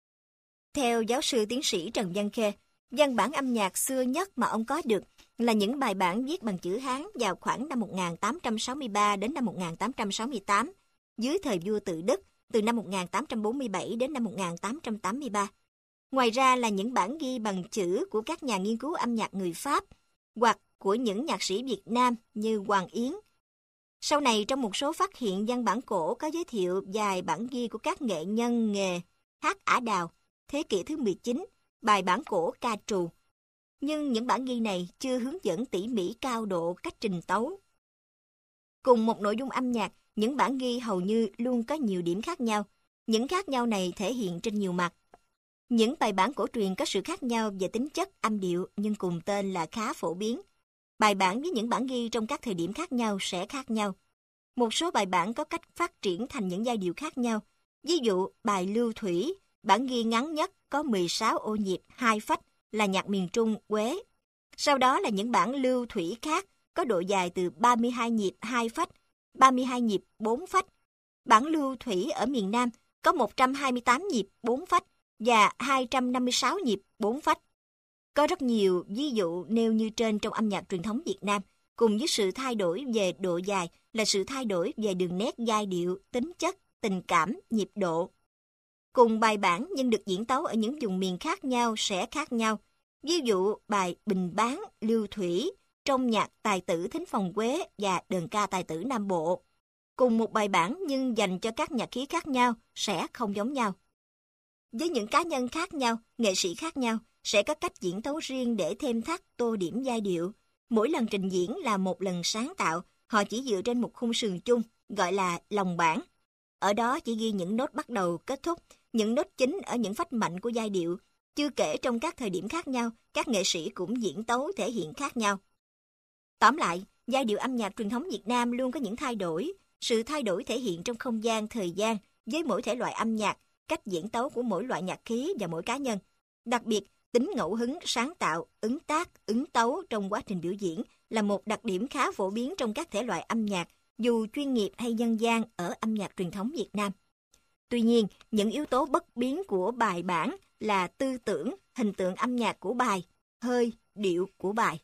Theo giáo sư tiến sĩ Trần Văn Khê, văn bản âm nhạc xưa nhất mà ông có được là những bài bản viết bằng chữ Hán vào khoảng năm một nghìn tám trăm sáu mươi ba đến năm một nghìn tám trăm sáu mươi tám, dưới thời vua Tự Đức, từ năm một nghìn tám trăm bốn mươi bảy đến năm một nghìn tám trăm tám mươi ba. Ngoài ra là những bản ghi bằng chữ của các nhà nghiên cứu âm nhạc người Pháp, hoặc của những nhạc sĩ Việt Nam như Hoàng Yến. Sau này, trong một số phát hiện văn bản cổ có giới thiệu vài bản ghi của các nghệ nhân nghề hát ả đào, thế kỷ thứ mười chín, bài bản cổ ca trù. Nhưng những bản ghi này chưa hướng dẫn tỉ mỉ cao độ cách trình tấu. Cùng một nội dung âm nhạc, những bản ghi hầu như luôn có nhiều điểm khác nhau. Những khác nhau này thể hiện trên nhiều mặt. Những bài bản cổ truyền có sự khác nhau về tính chất âm điệu nhưng cùng tên là khá phổ biến. Bài bản với những bản ghi trong các thời điểm khác nhau sẽ khác nhau. Một số bài bản có cách phát triển thành những giai điệu khác nhau. Ví dụ, bài Lưu Thủy, bản ghi ngắn nhất có mười sáu ô nhịp, hai phách là nhạc miền Trung, Quế. Sau đó là những bản Lưu Thủy khác có độ dài từ ba mươi hai nhịp, hai phách, ba mươi hai nhịp, bốn phách. Bản Lưu Thủy ở miền Nam có một trăm hai mươi tám nhịp, bốn phách và hai trăm năm mươi sáu nhịp, bốn phách. Có rất nhiều ví dụ nêu như trên trong âm nhạc truyền thống Việt Nam, cùng với sự thay đổi về độ dài là sự thay đổi về đường nét giai điệu, tính chất, tình cảm, nhịp độ. Cùng bài bản nhưng được diễn tấu ở những vùng miền khác nhau sẽ khác nhau. Ví dụ bài Bình Bán, Lưu Thủy trong nhạc tài tử Thính Phòng Quế và đờn ca tài tử Nam Bộ. Cùng một bài bản nhưng dành cho các nhạc khí khác nhau sẽ không giống nhau. Với những cá nhân khác nhau, nghệ sĩ khác nhau sẽ có cách diễn tấu riêng để thêm thắt, tô điểm giai điệu. Mỗi lần trình diễn là một lần sáng tạo, họ chỉ dựa trên một khung sườn chung, gọi là lòng bản. Ở đó chỉ ghi những nốt bắt đầu, kết thúc, những nốt chính ở những phách mạnh của giai điệu. Chưa kể trong các thời điểm khác nhau, các nghệ sĩ cũng diễn tấu thể hiện khác nhau. Tóm lại, giai điệu âm nhạc truyền thống Việt Nam luôn có những thay đổi. Sự thay đổi thể hiện trong không gian, thời gian, với mỗi thể loại âm nhạc, cách diễn tấu của mỗi loại nhạc khí và mỗi cá nhân. Đặc biệt, tính ngẫu hứng, sáng tạo, ứng tác, ứng tấu trong quá trình biểu diễn là một đặc điểm khá phổ biến trong các thể loại âm nhạc, dù chuyên nghiệp hay dân gian ở âm nhạc truyền thống Việt Nam. Tuy nhiên, những yếu tố bất biến của bài bản là tư tưởng, hình tượng âm nhạc của bài, hơi, điệu của bài.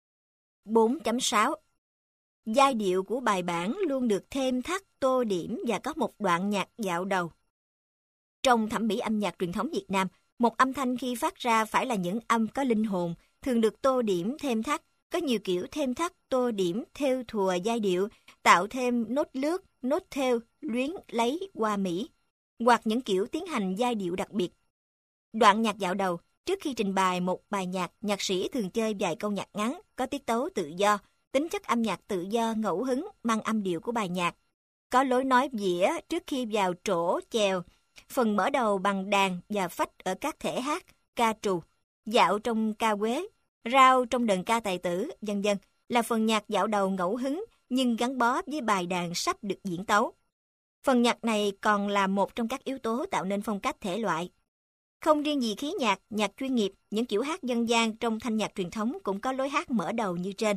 bốn chấm sáu Giai điệu của bài bản luôn được thêm thắt, tô điểm và có một đoạn nhạc dạo đầu. Trong thẩm mỹ âm nhạc truyền thống Việt Nam, một âm thanh khi phát ra phải là những âm có linh hồn, thường được tô điểm thêm thắt, có nhiều kiểu thêm thắt, tô điểm, thêu thùa giai điệu, tạo thêm nốt lướt, nốt thêu, luyến, lấy, hoa mỹ, hoặc những kiểu tiến hành giai điệu đặc biệt. Đoạn nhạc dạo đầu, trước khi trình bày một bài nhạc, nhạc sĩ thường chơi vài câu nhạc ngắn, có tiết tấu tự do, tính chất âm nhạc tự do, ngẫu hứng, mang âm điệu của bài nhạc. Có lối nói dĩa trước khi vào trổ, chèo, phần mở đầu bằng đàn và phách ở các thể hát, ca trù, dạo trong ca quế, rao trong đờn ca tài tử, vân vân là phần nhạc dạo đầu ngẫu hứng nhưng gắn bó với bài đàn sắp được diễn tấu. Phần nhạc này còn là một trong các yếu tố tạo nên phong cách thể loại. Không riêng gì khí nhạc, nhạc chuyên nghiệp, những kiểu hát dân gian trong thanh nhạc truyền thống cũng có lối hát mở đầu như trên.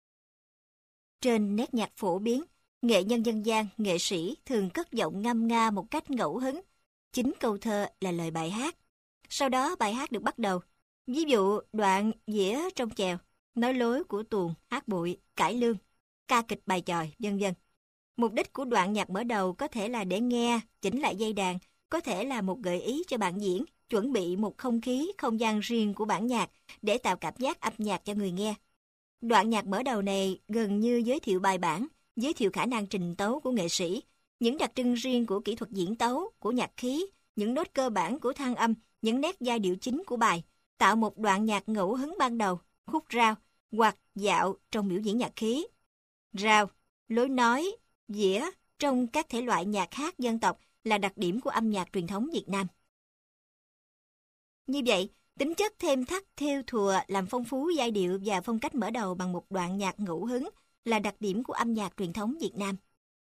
Trên nét nhạc phổ biến, nghệ nhân dân gian, nghệ sĩ thường cất giọng ngâm nga một cách ngẫu hứng. Chính câu thơ là lời bài hát. Sau đó bài hát được bắt đầu. Ví dụ đoạn dĩa trong chèo, nói lối của tuồng, hát bụi, cải lương, ca kịch bài chòi, vân vân. Mục đích của đoạn nhạc mở đầu có thể là để nghe, chỉnh lại dây đàn, có thể là một gợi ý cho bạn diễn, chuẩn bị một không khí, không gian riêng của bản nhạc để tạo cảm giác âm nhạc cho người nghe. Đoạn nhạc mở đầu này gần như giới thiệu bài bản, giới thiệu khả năng trình tấu của nghệ sĩ, những đặc trưng riêng của kỹ thuật diễn tấu, của nhạc khí, những nốt cơ bản của than âm, những nét giai điệu chính của bài, tạo một đoạn nhạc ngẫu hứng ban đầu, khúc rao hoặc dạo trong biểu diễn nhạc khí. Rao, lối nói, dĩa trong các thể loại nhạc hát dân tộc là đặc điểm của âm nhạc truyền thống Việt Nam. Như vậy, tính chất thêm thắt, thêu thùa làm phong phú giai điệu và phong cách mở đầu bằng một đoạn nhạc ngẫu hứng là đặc điểm của âm nhạc truyền thống Việt Nam.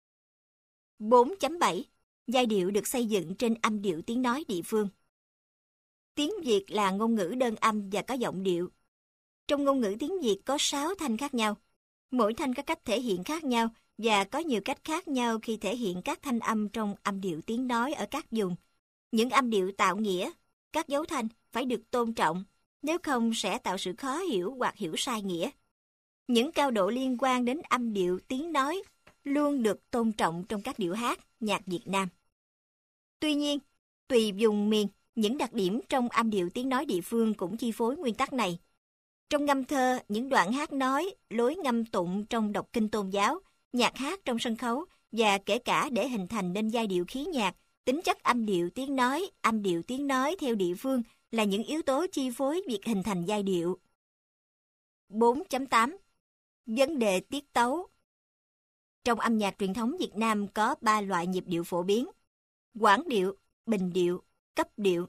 bốn chấm bảy. Giai điệu được xây dựng trên âm điệu tiếng nói địa phương. Tiếng Việt là ngôn ngữ đơn âm và có giọng điệu. Trong ngôn ngữ tiếng Việt có sáu thanh khác nhau. Mỗi thanh có cách thể hiện khác nhau và có nhiều cách khác nhau khi thể hiện các thanh âm trong âm điệu tiếng nói ở các vùng. Những âm điệu tạo nghĩa, các dấu thanh phải được tôn trọng, nếu không sẽ tạo sự khó hiểu hoặc hiểu sai nghĩa. Những cao độ liên quan đến âm điệu tiếng nói luôn được tôn trọng trong các điệu hát, nhạc Việt Nam. Tuy nhiên, tùy vùng miền, những đặc điểm trong âm điệu tiếng nói địa phương cũng chi phối nguyên tắc này. Trong ngâm thơ, những đoạn hát nói, lối ngâm tụng trong đọc kinh tôn giáo, nhạc hát trong sân khấu và kể cả để hình thành nên giai điệu khí nhạc, tính chất âm điệu tiếng nói, âm điệu tiếng nói theo địa phương là những yếu tố chi phối việc hình thành giai điệu. bốn chấm tám. Vấn đề tiết tấu. Trong âm nhạc truyền thống Việt Nam có ba loại nhịp điệu phổ biến: quãng điệu, bình điệu, cấp điệu.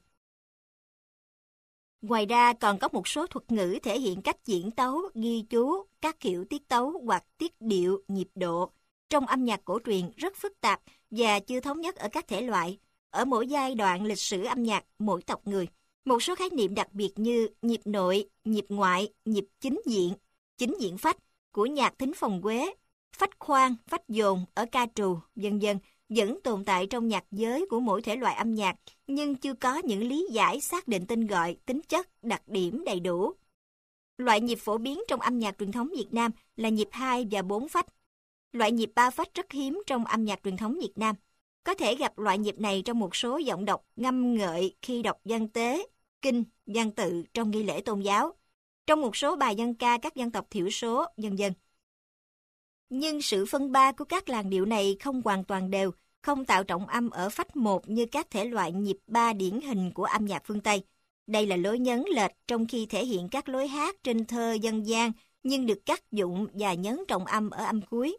Ngoài ra còn có một số thuật ngữ thể hiện cách diễn tấu, ghi chú, các kiểu tiết tấu hoặc tiết điệu, nhịp độ. Trong âm nhạc cổ truyền rất phức tạp và chưa thống nhất ở các thể loại. Ở mỗi giai đoạn lịch sử âm nhạc, mỗi tộc người, một số khái niệm đặc biệt như nhịp nội, nhịp ngoại, nhịp chính diện, chính diện phách của nhạc thính phòng Quế, phách khoan, phách dồn ở ca trù, vân vân vẫn tồn tại trong nhạc giới của mỗi thể loại âm nhạc, nhưng chưa có những lý giải xác định tên gọi, tính chất, đặc điểm đầy đủ. Loại nhịp phổ biến trong âm nhạc truyền thống Việt Nam là nhịp hai và bốn phách. Loại nhịp ba phách rất hiếm trong âm nhạc truyền thống Việt Nam. Có thể gặp loại nhịp này trong một số giọng đọc ngâm ngợi khi đọc văn tế, kinh, văn tự trong nghi lễ tôn giáo, trong một số bài dân ca các dân tộc thiểu số, vân vân. Nhưng sự phân ba của các làn điệu này không hoàn toàn đều, không tạo trọng âm ở phách một như các thể loại nhịp ba điển hình của âm nhạc phương Tây. Đây là lối nhấn lệch trong khi thể hiện các lối hát trên thơ dân gian, nhưng được cắt dụng và nhấn trọng âm ở âm cuối.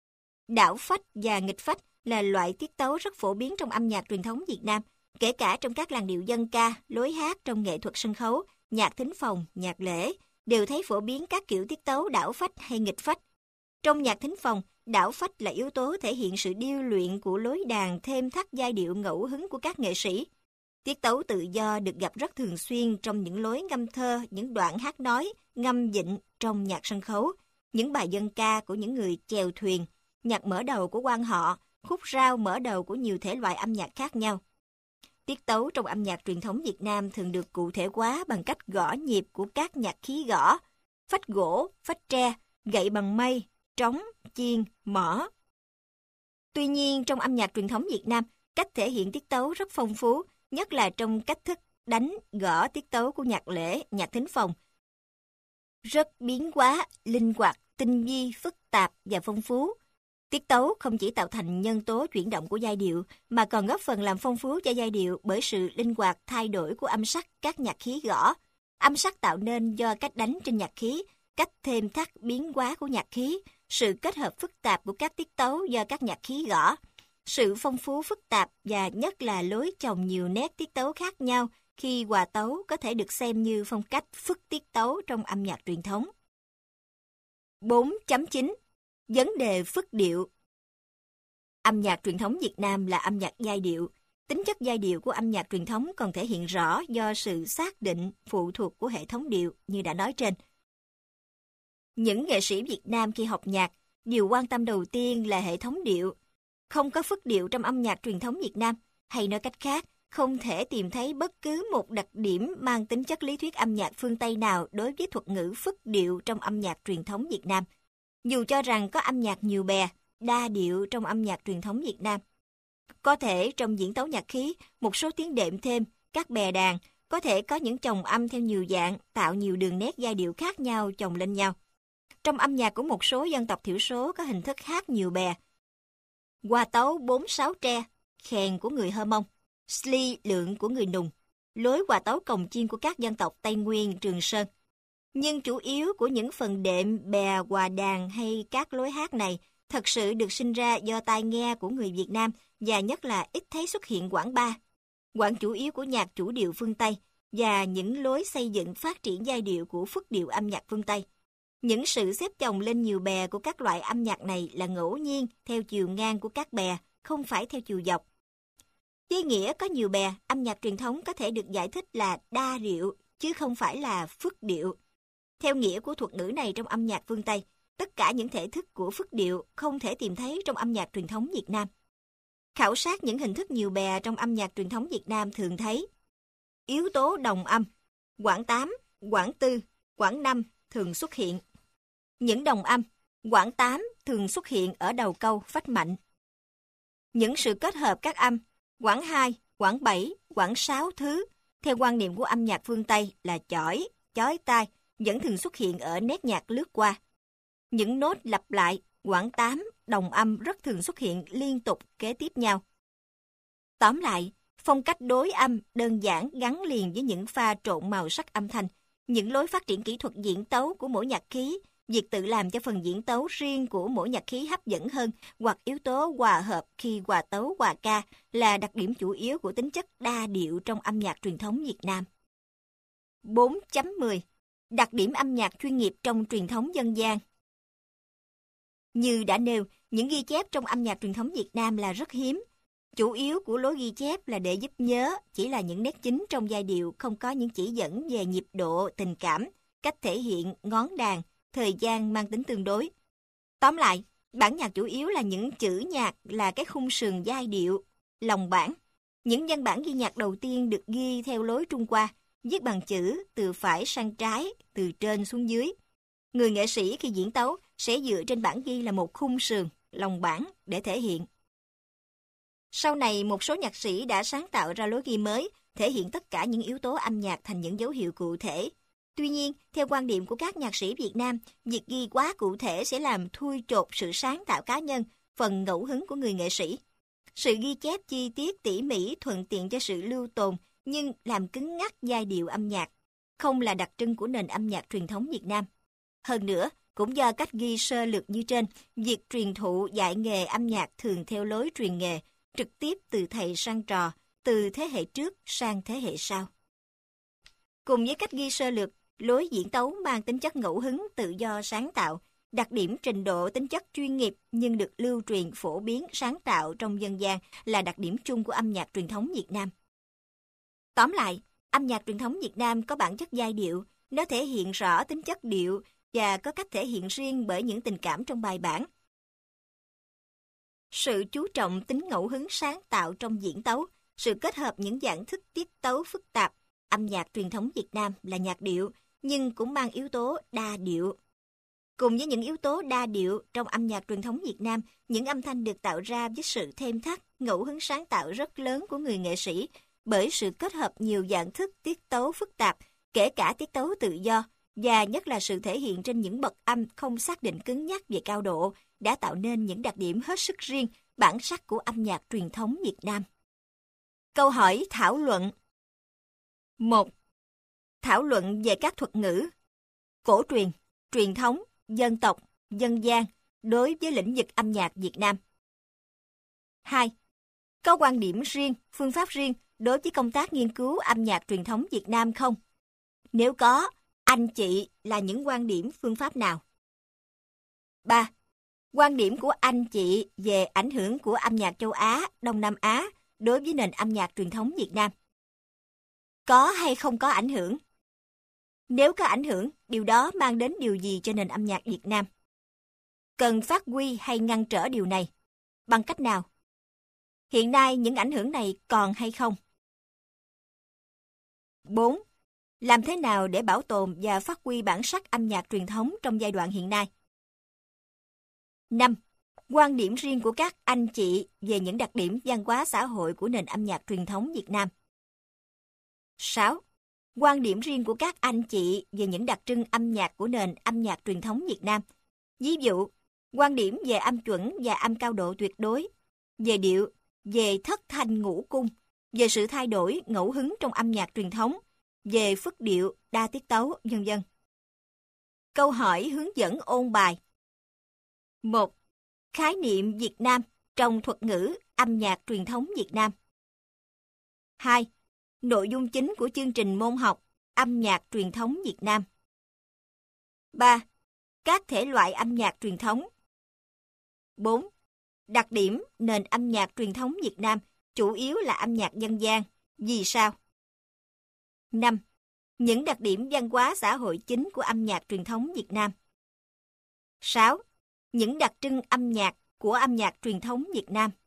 Đảo phách và nghịch phách là loại tiết tấu rất phổ biến trong âm nhạc truyền thống Việt Nam, kể cả trong các làn điệu dân ca, lối hát trong nghệ thuật sân khấu, nhạc thính phòng, nhạc lễ, đều thấy phổ biến các kiểu tiết tấu đảo phách hay nghịch phách. Trong nhạc thính phòng, đảo phách là yếu tố thể hiện sự điêu luyện của lối đàn thêm thắt giai điệu ngẫu hứng của các nghệ sĩ. Tiết tấu tự do được gặp rất thường xuyên trong những lối ngâm thơ, những đoạn hát nói, ngâm dịnh trong nhạc sân khấu, những bài dân ca của những người chèo thuyền, nhạc mở đầu của quan họ, khúc rao mở đầu của nhiều thể loại âm nhạc khác nhau. Tiết tấu trong âm nhạc truyền thống Việt Nam thường được cụ thể hóa bằng cách gõ nhịp của các nhạc khí gõ, phách gỗ, phách tre, gậy bằng mây, trống, chiên, mõ. Tuy nhiên, trong âm nhạc truyền thống Việt Nam, cách thể hiện tiết tấu rất phong phú, nhất là trong cách thức đánh, gõ tiết tấu của nhạc lễ, nhạc thính phòng. rất biến hóa, linh hoạt, tinh vi, phức tạp và phong phú. Tiết tấu không chỉ tạo thành nhân tố chuyển động của giai điệu, mà còn góp phần làm phong phú cho giai điệu bởi sự linh hoạt thay đổi của âm sắc các nhạc khí gõ. Âm sắc tạo nên do cách đánh trên nhạc khí, cách thêm thắt biến hóa của nhạc khí, sự kết hợp phức tạp của các tiết tấu do các nhạc khí gõ. Sự phong phú phức tạp và nhất là lối chồng nhiều nét tiết tấu khác nhau khi hòa tấu có thể được xem như phong cách phức tiết tấu trong âm nhạc truyền thống. bốn chấm chín. Vấn đề phức điệu. Âm nhạc truyền thống Việt Nam là âm nhạc giai điệu. Tính chất giai điệu của âm nhạc truyền thống còn thể hiện rõ do sự xác định phụ thuộc của hệ thống điệu như đã nói trên. Những nghệ sĩ Việt Nam khi học nhạc, điều quan tâm đầu tiên là hệ thống điệu. Không có phức điệu trong âm nhạc truyền thống Việt Nam, hay nói cách khác, không thể tìm thấy bất cứ một đặc điểm mang tính chất lý thuyết âm nhạc phương Tây nào đối với thuật ngữ phức điệu trong âm nhạc truyền thống Việt Nam. Dù cho rằng có âm nhạc nhiều bè, đa điệu trong âm nhạc truyền thống Việt Nam. Có thể trong diễn tấu nhạc khí, một số tiếng đệm thêm, các bè đàn, có thể có những chồng âm theo nhiều dạng, tạo nhiều đường nét giai điệu khác nhau chồng lên nhau. Trong âm nhạc của một số dân tộc thiểu số có hình thức hát nhiều bè. Hòa tấu bốn sáu tre, khèn của người Hơ Mông, sli lượng của người Nùng, lối hòa tấu cồng chiên của các dân tộc Tây Nguyên, Trường Sơn. Nhưng chủ yếu của những phần đệm, bè, hòa đàn hay các lối hát này thật sự được sinh ra do tai nghe của người Việt Nam và nhất là ít thấy xuất hiện quãng ba, quãng chủ yếu của nhạc chủ điệu phương Tây và những lối xây dựng phát triển giai điệu của phức điệu âm nhạc phương Tây. Những sự xếp chồng lên nhiều bè của các loại âm nhạc này là ngẫu nhiên theo chiều ngang của các bè, không phải theo chiều dọc. Với nghĩa có nhiều bè, âm nhạc truyền thống có thể được giải thích là đa điệu, chứ không phải là phức điệu. Theo nghĩa của thuật ngữ này trong âm nhạc phương Tây, tất cả những thể thức của phức điệu không thể tìm thấy trong âm nhạc truyền thống Việt Nam. Khảo sát những hình thức nhiều bè trong âm nhạc truyền thống Việt Nam thường thấy yếu tố đồng âm, quãng tám, quãng tư, quãng năm thường xuất hiện. Những đồng âm, quãng tám thường xuất hiện ở đầu câu phách mạnh. Những sự kết hợp các âm, quãng hai, quãng bảy, quãng sáu thứ, theo quan niệm của âm nhạc phương Tây là chói, chói tai, vẫn thường xuất hiện ở nét nhạc lướt qua. Những nốt lặp lại, quãng tám, đồng âm rất thường xuất hiện liên tục kế tiếp nhau. Tóm lại, phong cách đối âm đơn giản gắn liền với những pha trộn màu sắc âm thanh, những lối phát triển kỹ thuật diễn tấu của mỗi nhạc khí, việc tự làm cho phần diễn tấu riêng của mỗi nhạc khí hấp dẫn hơn hoặc yếu tố hòa hợp khi hòa tấu hòa ca là đặc điểm chủ yếu của tính chất đa điệu trong âm nhạc truyền thống Việt Nam. bốn chấm mười. Đặc điểm âm nhạc chuyên nghiệp trong truyền thống dân gian. Như đã nêu, những ghi chép trong âm nhạc truyền thống Việt Nam là rất hiếm. Chủ yếu của lối ghi chép là để giúp nhớ, chỉ là những nét chính trong giai điệu, không có những chỉ dẫn về nhịp độ, tình cảm, cách thể hiện, ngón đàn, thời gian mang tính tương đối. Tóm lại, bản nhạc chủ yếu là những chữ nhạc là cái khung sườn giai điệu, lòng bản. Những văn bản ghi nhạc đầu tiên được ghi theo lối Trung Hoa, viết bằng chữ từ phải sang trái, từ trên xuống dưới. Người nghệ sĩ khi diễn tấu sẽ dựa trên bản ghi là một khung sườn, lòng bản để thể hiện. Sau này, một số nhạc sĩ đã sáng tạo ra lối ghi mới, thể hiện tất cả những yếu tố âm nhạc thành những dấu hiệu cụ thể. Tuy nhiên, theo quan điểm của các nhạc sĩ Việt Nam, việc ghi quá cụ thể sẽ làm thui chột sự sáng tạo cá nhân, phần ngẫu hứng của người nghệ sĩ. Sự ghi chép chi tiết tỉ mỉ thuận tiện cho sự lưu tồn, nhưng làm cứng ngắc giai điệu âm nhạc, không là đặc trưng của nền âm nhạc truyền thống Việt Nam. Hơn nữa, cũng do cách ghi sơ lược như trên, việc truyền thụ dạy nghề âm nhạc thường theo lối truyền nghề, trực tiếp từ thầy sang trò, từ thế hệ trước sang thế hệ sau. Cùng với cách ghi sơ lược, lối diễn tấu mang tính chất ngẫu hứng, tự do sáng tạo, đặc điểm trình độ tính chất chuyên nghiệp nhưng được lưu truyền phổ biến sáng tạo trong dân gian là đặc điểm chung của âm nhạc truyền thống Việt Nam. Tóm lại, âm nhạc truyền thống Việt Nam có bản chất giai điệu, nó thể hiện rõ tính chất điệu và có cách thể hiện riêng bởi những tình cảm trong bài bản. Sự chú trọng tính ngẫu hứng sáng tạo trong diễn tấu, sự kết hợp những dạng thức tiết tấu phức tạp, âm nhạc truyền thống Việt Nam là nhạc điệu, nhưng cũng mang yếu tố đa điệu. Cùng với những yếu tố đa điệu trong âm nhạc truyền thống Việt Nam, những âm thanh được tạo ra với sự thêm thắt, ngẫu hứng sáng tạo rất lớn của người nghệ sĩ, bởi sự kết hợp nhiều dạng thức tiết tấu phức tạp, kể cả tiết tấu tự do, và nhất là sự thể hiện trên những bậc âm không xác định cứng nhắc về cao độ đã tạo nên những đặc điểm hết sức riêng, bản sắc của âm nhạc truyền thống Việt Nam. Câu hỏi thảo luận. một. Thảo luận về các thuật ngữ cổ truyền, truyền thống, dân tộc, dân gian đối với lĩnh vực âm nhạc Việt Nam. hai. Có quan điểm riêng, phương pháp riêng đối với công tác nghiên cứu âm nhạc truyền thống Việt Nam không? Nếu có, anh chị là những quan điểm phương pháp nào? ba. Quan điểm của anh chị về ảnh hưởng của âm nhạc châu Á, Đông Nam Á đối với nền âm nhạc truyền thống Việt Nam. Có hay không có ảnh hưởng? Nếu có ảnh hưởng, điều đó mang đến điều gì cho nền âm nhạc Việt Nam? Cần phát huy hay ngăn trở điều này? Bằng cách nào? Hiện nay những ảnh hưởng này còn hay không? bốn. Làm thế nào để bảo tồn và phát huy bản sắc âm nhạc truyền thống trong giai đoạn hiện nay? năm. Quan điểm riêng của các anh chị về những đặc điểm văn hóa xã hội của nền âm nhạc truyền thống Việt Nam. sáu. Quan điểm riêng của các anh chị về những đặc trưng âm nhạc của nền âm nhạc truyền thống Việt Nam. Ví dụ, quan điểm về âm chuẩn và âm cao độ tuyệt đối, về điệu, về thất thanh ngũ cung, về sự thay đổi ngẫu hứng trong âm nhạc truyền thống, về phức điệu, đa tiết tấu, vân vân. Câu hỏi hướng dẫn ôn bài. một. Khái niệm Việt Nam trong thuật ngữ âm nhạc truyền thống Việt Nam. hai. Nội dung chính của chương trình môn học âm nhạc truyền thống Việt Nam. ba. Các thể loại âm nhạc truyền thống. bốn. Đặc điểm nền âm nhạc truyền thống Việt Nam chủ yếu là âm nhạc dân gian. Vì sao? năm. Những đặc điểm văn hóa xã hội chính của âm nhạc truyền thống Việt Nam. sáu. Những đặc trưng âm nhạc của âm nhạc truyền thống Việt Nam.